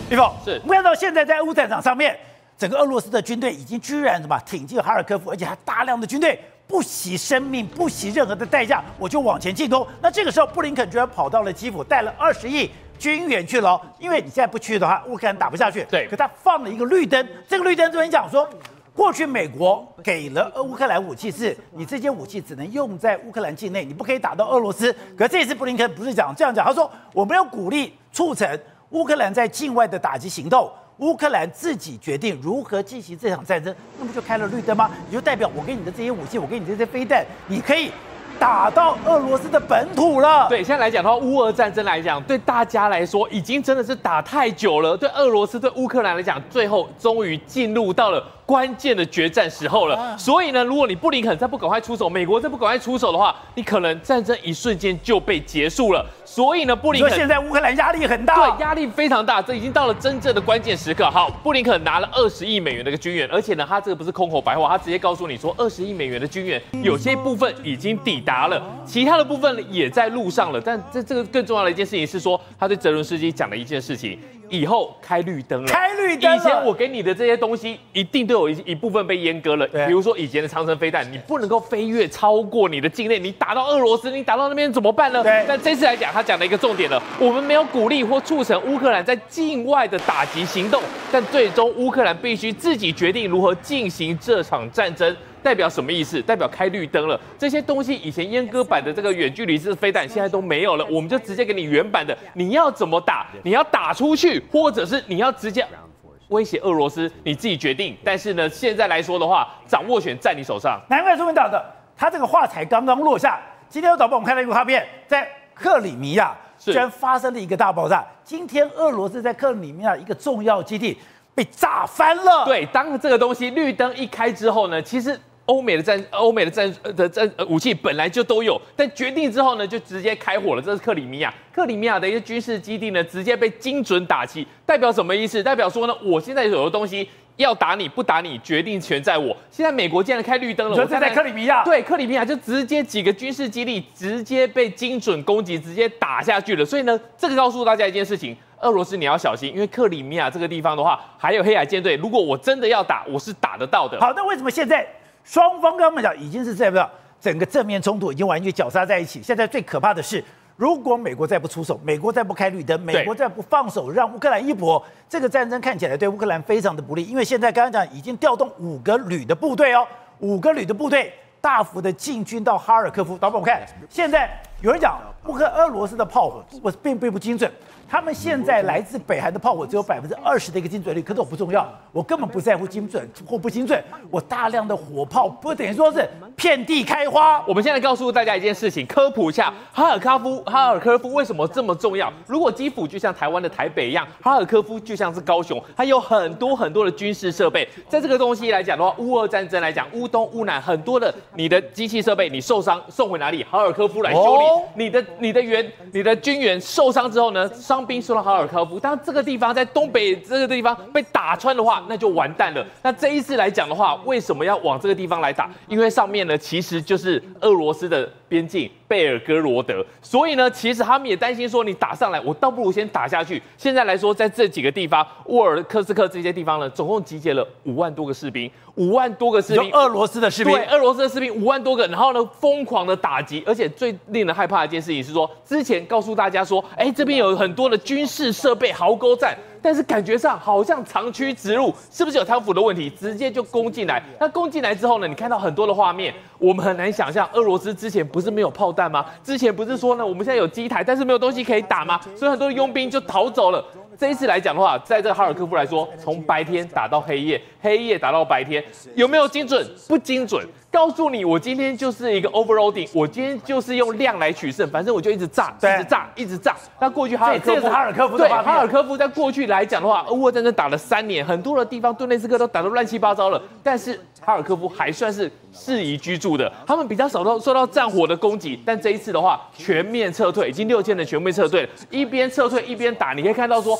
李峰是， 我们看到现在在乌战场上面，整个俄罗斯的军队已经居然挺进哈尔科夫，而且还大量的军队不惜生命、不惜任何的代价，我就往前进攻。那这个时候，布林肯居然跑到了基辅，带了20亿军援去了，因为你现在不去的话，乌克兰打不下去。 对， 可他放了一个绿灯，这个绿灯这边讲说，过去美国给了乌克兰武器，是你这些武器只能用在乌克兰境内，你不可以打到俄罗斯。可这次布林肯不是这样讲，他说我们要鼓励促成乌克兰在境外的打击行动，乌克兰自己决定如何进行这场战争，那不就开了绿灯吗？也就代表我给你的这些武器，我给你这些飞弹，你可以打到俄罗斯的本土了。 对，现在来讲的话，乌俄战争来讲，对大家来说已经真的是打太久了。对俄罗斯、对乌克兰来讲，最后终于进入到了关键的决战时候了。所以呢，如果你布林肯再不赶快出手，美国再不赶快出手的话，你可能战争一瞬间就被结束了。所以呢，布林肯现在乌克兰压力很大， 对，压力非常大，这已经到了真正的关键时刻。好，布林肯拿了20亿美元的一个军援，而且呢，他这个不是空口白话，他直接告诉你说，20亿美元的军援有些部分已经抵达了，其他的部分也在路上了。但这个更重要的一件事情是说，他对泽伦斯基讲了一件事情。以后开绿灯了， 开绿灯了。 以前我给你的这些东西，一定都有一部分被阉割了。比如说以前的长城飞弹，你不能够飞越超过你的境内，你打到俄罗斯，你打到那边怎么办呢？但这次来讲，他讲了一个重点了，我们没有鼓励或促成乌克兰在境外的打击行动，但最终乌克兰必须自己决定如何进行这场战争。代表什么意思？代表开绿灯了。这些东西以前阉割版的这个远距离式飞弹，现在都没有了，我们就直接给你原版的。你要怎么打？你要打出去，或者是你要直接威胁俄罗斯，你自己决定。但是呢，现在来说的话，掌握权在你手上。 难怪朱文导的，他这个话才刚刚落下。今天有导播我们看到一个画面，在克里米亚居然发生了一个大爆炸。今天俄罗斯在克里米亚一个重要基地被炸翻了。 对，当这个东西绿灯一开之后呢，其实欧美的武器本来就都有，但决定之后呢，就直接开火了。这是克里米亚，克里米亚的一些军事基地呢，直接被精准打击。代表什么意思？代表说呢，我现在有的东西要打你不打你，决定权在我。现在美国竟然开绿灯了， 我在克里米亚， 对，克里米亚就直接几个军事基地直接被精准攻击，直接打下去了。所以呢，这个告诉大家一件事情。俄罗斯你要小心，因为克里米亚这个地方的话，还有黑海舰队。如果我真的要打，我是打得到的。 好，那为什么现在双方刚刚讲已经是这样，整个正面冲突已经完全绞杀在一起？现在最可怕的是，如果美国再不出手，美国再不开绿灯，美国再不放手让乌克兰一搏，这个战争看起来对乌克兰非常的不利。因为现在刚刚讲已经调动5个旅的部队哦，5个旅的部队大幅的进军到哈尔科夫。导播，我们看现在有人讲俄罗斯的炮火并不精准。他们现在来自北韩的炮火只有20%的一个精准率，可是我不重要，我根本不在乎精准或不精准，我大量的火炮不等于说是遍地开花。 我们现在告诉大家一件事情，科普一下哈尔科夫为什么这么重要？如果基辅就像台湾的台北一样，哈尔科夫就像是高雄，它有很多的军事设备。在这个东西来讲的话，乌俄战争来讲，乌东、乌南很多的你的机器设备，你受伤送回哪里？哈尔科夫来修理。你的军援受伤之后呢？伤兵送到哈尔科夫，当这个地方在东北这个地方被打穿的话，那就完蛋了。那这一次来讲的话，为什么要往这个地方来打？因为上面呢其实就是俄罗斯的边境贝尔哥罗德，所以呢，其实他们也担心说你打上来，我倒不如先打下去。现在来说，在这几个地方，沃尔科斯克这些地方呢，总共集结了5万多个士兵，5万多个士兵， 俄罗斯的士兵， 对，俄罗斯的士兵5万多个，然后呢，疯狂的打击，而且最令人害怕的一件事情是说，之前告诉大家说，这边有很多的军事设备壕沟战。但是感觉上好像长驱直入，是不是有贪腐的问题？直接就攻进来。那攻进来之后呢？你看到很多的画面，我们很难想象，俄罗斯之前不是没有炮弹吗？之前不是说呢，我们现在有机台，但是没有东西可以打吗？所以很多的佣兵就逃走了。这一次来讲的话，在这个哈尔科夫来说，从白天打到黑夜，黑夜打到白天，有没有精准？不精准。告诉你，我今天就是一个 overloading， 我今天就是用量来取胜，反正我就一直炸，一直炸。那过去哈尔科夫， 这是哈尔科夫的对哈尔科夫在过去来讲的话，乌俄战争打了3年，很多的地方顿内茨克都打得乱七八糟了，但是哈尔科夫还算是适宜居住的，他们比较少受到战火的攻击。但这一次的话，全面撤退，已经6000人全面撤退了，一边撤退一边打，你可以看到说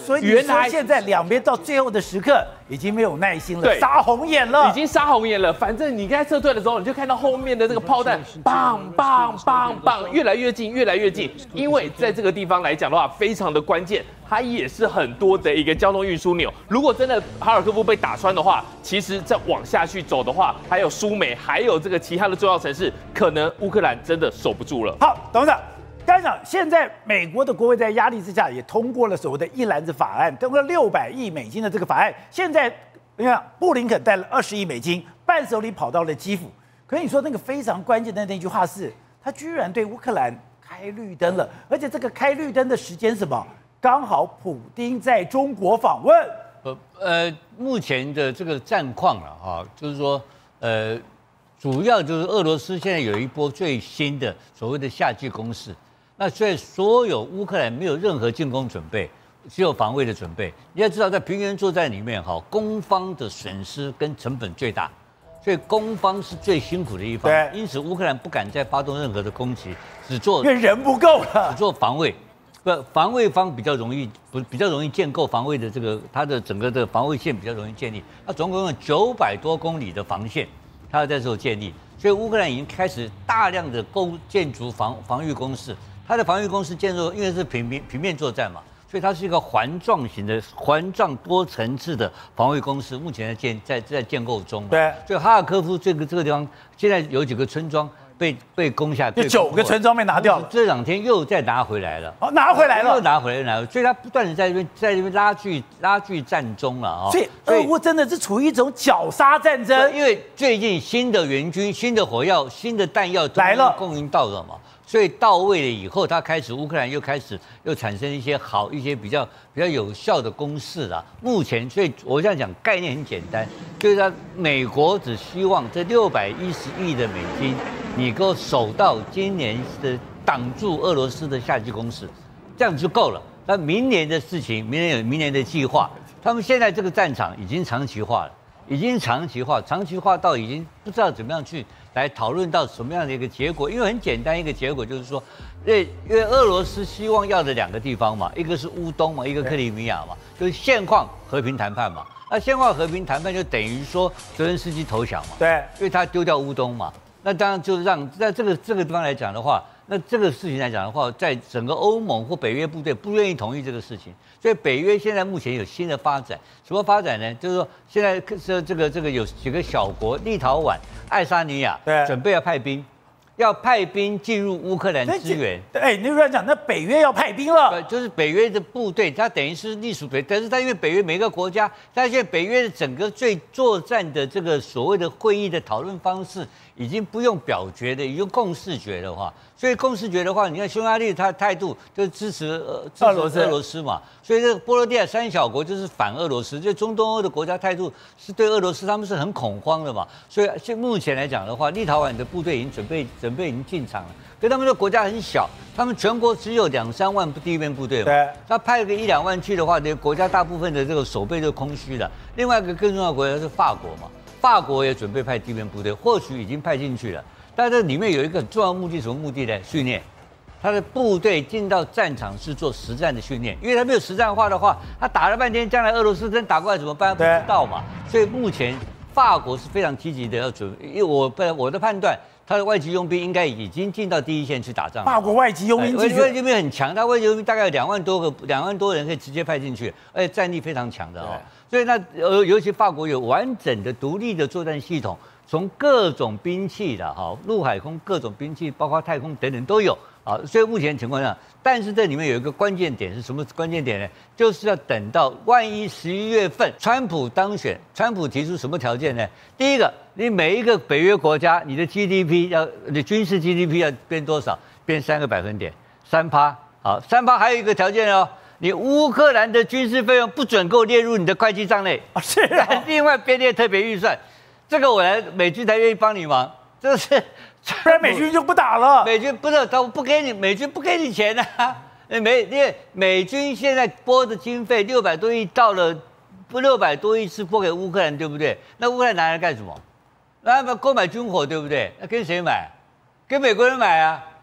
所以你说现在两边到最后的时刻已经没有耐心了， 对， 杀红眼了， 已经杀红眼了。反正你刚才撤退的时候，你就看到后面的这个炮弹，棒棒棒棒，越来越近，越来越近。因为在这个地方来讲的话，非常的关键，它也是很多的一个交通运输钮。如果真的哈尔科夫被打穿的话，其实再往下去走的话，还有苏美，还有这个其他的重要城市，可能乌克兰真的守不住了。 好，董事长。刚讲，现在美国的国会在压力之下也通过了所谓的一篮子法案，通过600亿美金的这个法案。现在你看，布林肯带了20亿美金，伴手礼跑到了基辅。可是你说那个非常关键的那句话是，他居然对乌克兰开绿灯了，而且这个开绿灯的时间是什么？刚好普丁在中国访问。 目前的这个战况了哈，就是说主要就是俄罗斯现在有一波最新的所谓的夏季攻势。那所以所有乌克兰没有任何进攻准备，只有防卫的准备。你要知道，在平原作战里面，哈，攻方的损失跟成本最大，所以攻方是最辛苦的一方。 对， 因此乌克兰不敢再发动任何的攻击，只做因为人不够了， 只做防卫。防卫方比较容易建构防卫的这个它的整个的防卫线比较容易建立。它总共有900多公里的防线，它要在这时候建立。所以乌克兰已经开始大量的建筑防御工事。它的防御工事建筑，因为是平面作战嘛，所以它是一个环状型的环状多层次的防御工事，目前在建构中。 对， 所以哈尔科夫这个地方现在有几个村庄被攻下， 有9个村庄被拿掉了， 这2天又再拿回来了。 哦，拿回来了， 又拿回来了，所以它不断的在这边拉锯战中了啊。 所以俄乌真的是处于一种绞杀战争， 因为最近新的援军、新的火药、新的弹药来了， 供应到了嘛。所以到位了以后，乌克兰又产生一些比较有效的攻势了。目前，所以我这样讲概念很简单，就是美国只希望这610亿的美金，你够守到今年的挡住俄罗斯的夏季攻势，这样就够了。那明年的事情，明年有明年的计划。他们现在这个战场已经长期化了，长期化到已经不知道怎么样去来讨论到什么样的一个结果。因为很简单一个结果就是说，因为俄罗斯希望要的2个地方嘛，一个是乌东嘛，一个克里米亚嘛，就是现况和平谈判嘛。那现况和平谈判就等于说泽连斯基投降嘛， 对， 因为他丢掉乌东嘛。那当然就让在这个地方来讲的话，那这个事情来讲的话，在整个欧盟或北约部队不愿意同意这个事情，所以北约现在目前有新的发展。什么发展呢？就是说现在这个有几个小国，立陶宛、爱沙尼亚，准备要派兵进入乌克兰支援。 你突然讲，那北约要派兵了， 就是北约的部队，它等于是隶属北，但是它因为北约每个国家，但现在北约的整个作战的这个所谓的会议的讨论方式，已经不用表决的，已经共识决的话，所以共识决的话，你看匈牙利他的态度就是支持俄罗斯嘛，所以这个波罗的海3小国就是反俄罗斯，就中东欧的国家态度是对俄罗斯他们是很恐慌的嘛，所以目前来讲的话，立陶宛的部队已经准备已经进场了，可他们的国家很小，他们全国只有2-3万地面部队嘛， 对， 他派个1-2万去的话，这国家大部分的这个守备就空虚了。另外一个更重要的国家是法国嘛，法国也准备派地面部队，或许已经派进去了，但这里面有一个很重要的目的，什么目的呢？训练。他的部队进到战场是做实战的训练，因为他没有实战化的话，他打了半天，将来俄罗斯真打过来怎么办？不知道嘛。所以目前法国是非常积极的要准备，因为我的判断，他的外籍佣兵应该已经进到第一线去打仗了。 法国外籍佣兵进去， 外籍佣兵很强，他外籍佣兵大概有2万多人可以直接派进去，而且战力非常强的哦。所以尤其法国有完整的独立的作战系统，从各种兵器的陆海空各种兵器，包括太空等等都有。所以目前情况下，但是这里面有一个关键点是什么关键点呢？就是要等到万一11月份川普当选，川普提出什么条件呢？第一个，你每一个北约国家，你的 GDP 你军事 GDP 要变多少？变3个百分点，3%。好，3%还有一个条件哦，你乌克兰的军事费用不准够列入你的会计账内。 是啊， 另外编列特别预算，这个美军才愿意帮你忙，这是。 不然美军就不打了。 美军不是他不给你，美军不给你钱啊！因为美军现在拨的经费600多亿到了，600多亿是拨给乌克兰，对不对？那乌克兰拿来干什么？那购买军火，对不对？那跟谁买？跟美国人买啊！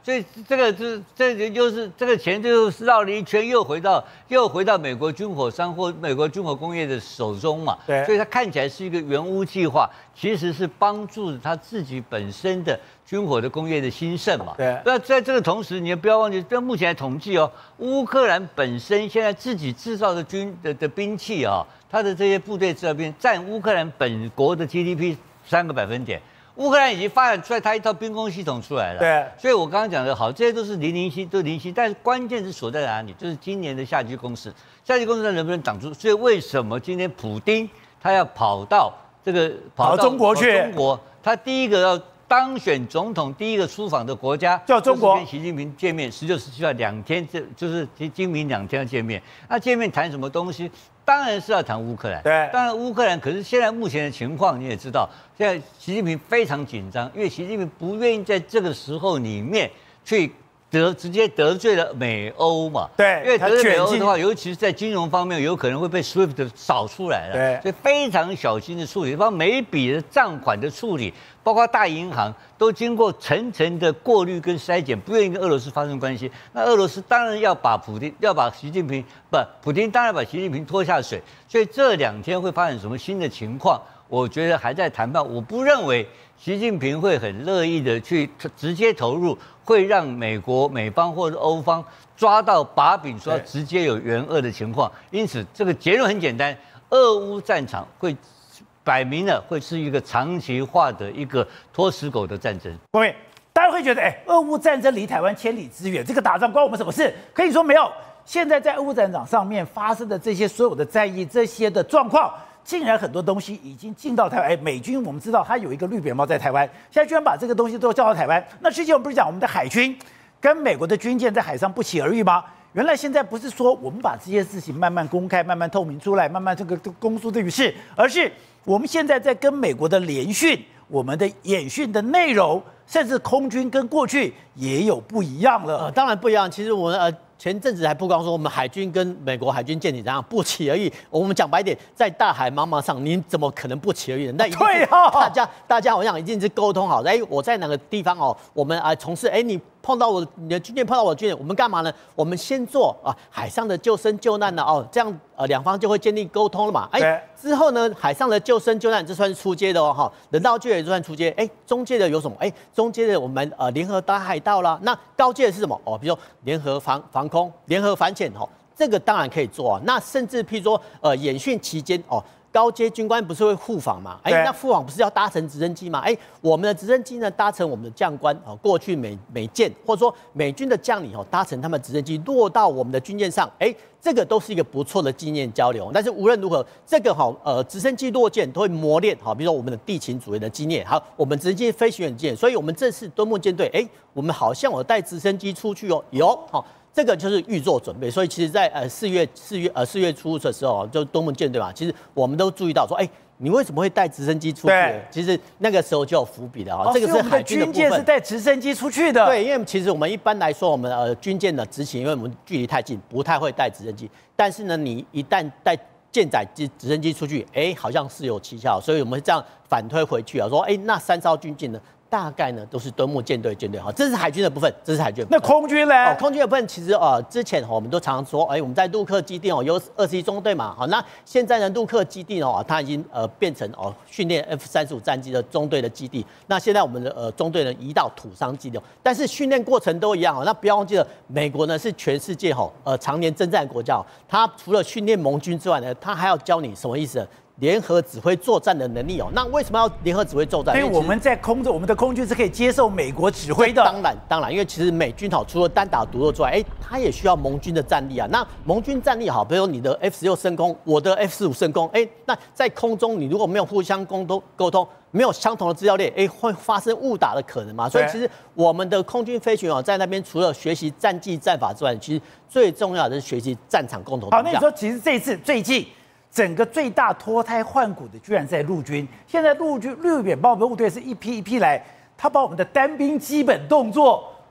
所以这就是这个钱就是绕了一圈，又回到美国军火商或美国军火工业的手中嘛。 对， 所以它看起来是一个原乌计划，其实是帮助他自己本身的军火的工业的兴盛嘛。 对。 那在这个同时，你也不要忘记，在目前的统计哦，乌克兰本身现在自己制造的兵器啊，它的这些部队制造兵占乌克兰本国的 GDP 3个百分点。乌克兰已经发展出来它一套兵工系统出来了， 对， 所以我刚刚讲的好，这些都是零星，但是关键是锁在哪里？就是今年的夏季攻势，夏季攻势能不能挡住？所以为什么今天普丁他要跑到中国去？ 中国，他第一个要当选总统，第一个出访的国家叫中国， 跟习近平见面，16、17号2天，就是今明2天要见面。那见面谈什么东西？当然是要谈乌克兰， 对， 当然乌克兰，可是现在目前的情况你也知道，现在习近平非常紧张，因为习近平不愿意在这个时候里面去直接得罪了美欧嘛， 对， 因为得罪美欧的话，尤其是在金融方面，有可能会被 SWIFT 扫出来了， 对， 所以非常小心的处理，包括每一笔的账款的处理，包括大银行都经过层层的过滤跟筛检，不愿意跟俄罗斯发生关系。那俄罗斯当然要把普丁当然把习近平拖下水，所以这2天会发生什么新的情况？我觉得还在谈判，我不认为习近平会很乐意的去直接投入，会让美方或者欧方抓到把柄，说直接有援俄的情况。因此，这个结论很简单：俄乌战场会摆明了会是一个长期化的一个拖死狗的战争。 各位，大家会觉得，俄乌战争离台湾千里之远，这个打仗关我们什么事？可以说没有。现在在俄乌战场上面发生的这些所有的战役，这些的状况。竟然很多东西已经进到台湾，美军我们知道它有一个绿扁帽在台湾，现在居然把这个东西都叫到台湾。那之前我们不是讲我们的海军跟美国的军舰在海上不期而遇吗？原来现在不是说我们把这些事情慢慢公开、慢慢透明出来、慢慢这个公诸于世，而是我们现在在跟美国的联训、我们的演训的内容，甚至空军跟过去也有不一样了。 当然不一样。其实我们前阵子还曝光说，我们海军跟美国海军舰艇这样不期而遇。我们讲白一点，在大海茫茫上，你怎么可能不期而遇？那一定是大家好像已经是沟通好了。我在哪个地方哦，我们从事你碰到你的军舰碰到我的军舰，我们干嘛呢？我们先做海上的救生救难的这样两方就会建立沟通了嘛。之后呢，海上的救生救难这算是初阶的哦人道救援也算初阶。中阶的有什么？中阶的我们联合打海盗啦。那高阶的是什么？比如说联合防空、联合反潜这个当然可以做那甚至譬如说演训期间高阶军官不是会护航嘛？那护航不是要搭乘直升机吗？我们的直升机呢搭乘我们的将官过去美舰或者说美军的将领搭乘他们直升机落到我们的军舰上，这个都是一个不错的经验交流。但是无论如何，这个直升机落舰都会磨练比如说我们的地勤组员的经验，我们直升机飞行员的经验。所以我们这次敦睦舰队，我们好像带直升机出去有这个就是预做准备，所以其实，在4月初的时候，就敦睦舰队嘛，其实我们都注意到说，你为什么会带直升机出去？其实那个时候就有伏笔的这个是海军的部分。 军舰是带直升机出去的。 对，因为其实我们一般来说，我们军舰的执勤，因为我们距离太近，不太会带直升机。但是呢，你一旦带舰载直升机出去，好像是有蹊跷，所以我们这样反推回去说，那3艘军舰呢？大概呢都是敦睦舰队这是海军的部分， 那空军呢？ 空军的部分其实之前我们都常说，我们在陆克基地有21中队嘛，那现在呢陆克基地它已经变成训练 F-35战机的中队的基地。那现在我们的中队呢移到土桑基地，但是训练过程都一样那不要忘记了，美国呢是全世界常年征战国家，它除了训练盟军之外呢，它还要教你什么意思呢？联合指挥作战的能力那为什么要联合指挥作战？ 因为我们在我们的空军是可以接受美国指挥的。 当然，因为其实美军除了单打独斗之外，它也需要盟军的战力那盟军战力比如说你的 F-16升空，我的 F-15升空，那在空中你如果没有互相沟通，没有相同的资料链，会发生误打的可能嘛？所以其实我们的空军飞行员在那边除了学习战技战法之外，其实最重要的是学习战场共同。 好，那你说其实这一次最近。整个最大脱胎换骨的，居然在陆军。现在陆军绿扁豹部队是一批一批来，他把我们的单兵基本动作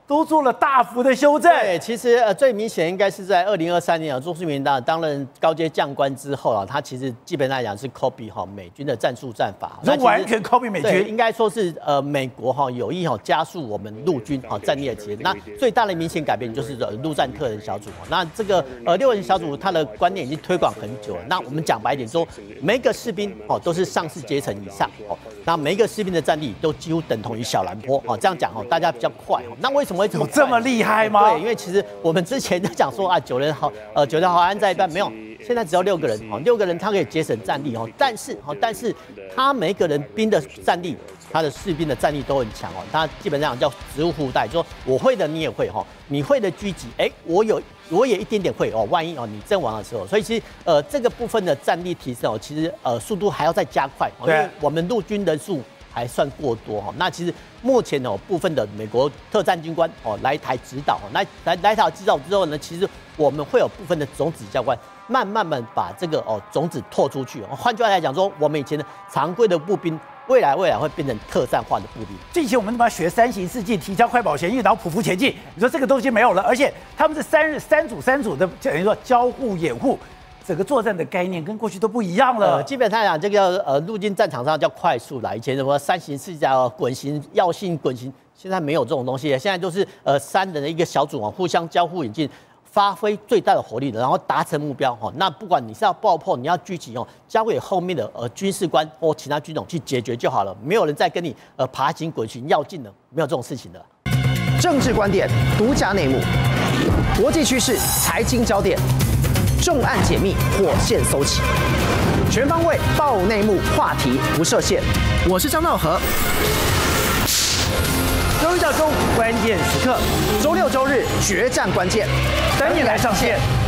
都做了大幅的修正。 对，其实最明显应该是在2023年钟世明担任高阶将官之后啊，他其实基本上来讲是 copy 美军的战术战法， 那完全 copy 美军。 应该说是美国有意加速我们陆军战力的节。那最大的明显改变就是陆战特人小组。那这个6人小组它的观念已经推广很久了。那我们讲白一点说，每一个士兵都是上士阶层以上那每一个士兵的战力都几乎等同于小兰坡这样讲大家比较快那为什么会这么快？ 这么厉害吗？ 对，因为其实我们之前在讲说9人豪安在一半没有，现在只要6个人6个人他可以节省战力但是他每一个人兵的战力，他的士兵的战力都很强他基本上叫职务互带，说我会的你也会你会的狙击，我也一点点会万一你阵亡的时候，所以其实这个部分的战力提升其实速度还要再加快因为我们陆军人数还算过多那其实目前部分的美国特战军官来台指导来台指导之后呢，其实我们会有部分的种子教官慢慢把这个种子拓出去换句话来讲说，我们以前的常规的步兵未来会变成特战化的步兵。 之前我们把学3行4进，提交快跑前进，然后匍匐前进。你说这个东西没有了，而且他们是三组的，等于说交互掩护，整个作战的概念跟过去都不一样了。 基本上讲，这个陆军战场上叫快速啦，以前什么3行4加滚行、要性滚行，现在没有这种东西，现在都是3人的一个小组互相交互引进。发挥最大的火力的，然后达成目标那不管你是要爆破，你要狙击交给后面的军事官或其他军种去解决就好了，没有人再跟你爬行滚行要进的，没有这种事情的。 政治观点、独家内幕、国际趋势、财经焦点，重案解密，火线搜起，全方位爆内幕，话题不设限。我是张道和。 周一到周五关键时刻， 周6周日决战关键， 等你来上线。